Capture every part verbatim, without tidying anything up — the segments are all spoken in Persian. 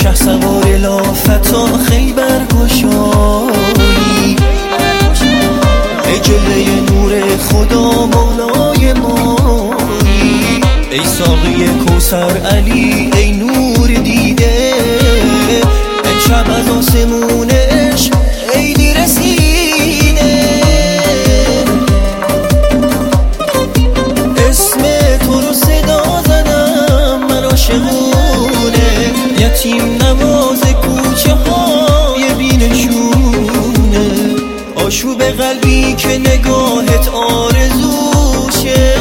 شهسوار لافتا خیبر گشایی، ای جلوه نور خدا مولای مایی، ای ساقی کوثر علی ای نور دیده، امشب از آسمون عشق عیدی رسیده. اسم تو رو صدا زدم من عاشقونه، یتیم نواز کوچه های بینشونه، آشوب قلبی که نگاهت آرزوشه،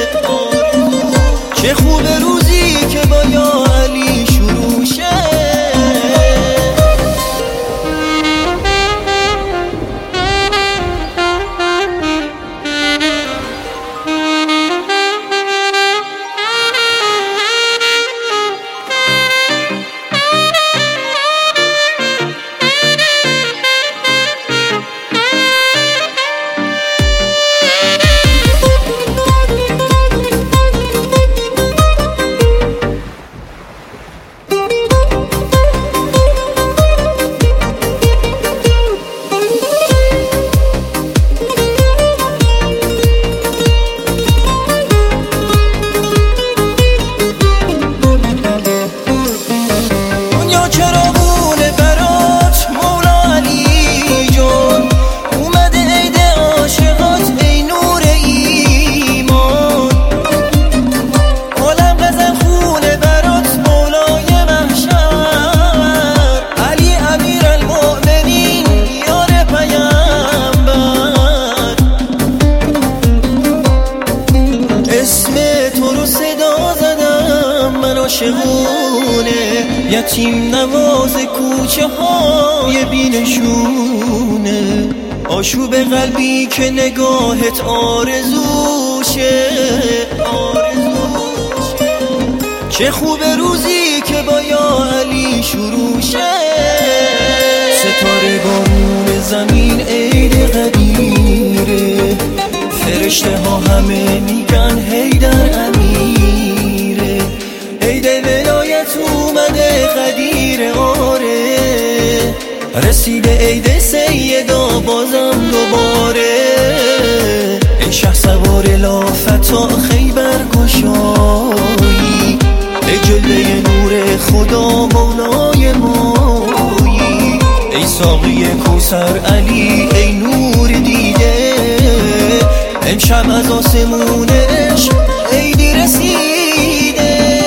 چه خوب روزی که با یا علی شروع شه. عاشقونه، یتیم نواز کوچه های بینشونه، آشوب قلبی که نگاهت آرزوشه، چه خوب روزی که با یا علی شروع شه. ستاره بارون زمین عید قدیره، فرشته ها همه میگن حیدر امیره، عید ولایت اومده قدیر آره، رسیده عید سیدا بازم دوباره، ای شهسوار لافتا خیبر گشایی، ای جلوه نور خدا مولای مایی، ای ساقی کوثر علی ای نور دیده، امشب از آسمون عشق عیدی رسیده.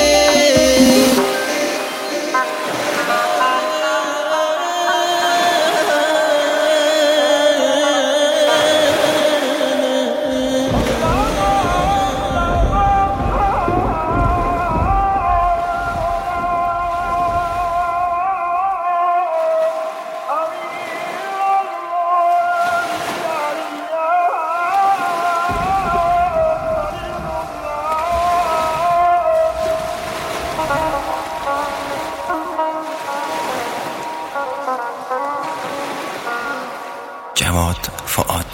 جواد فؤاد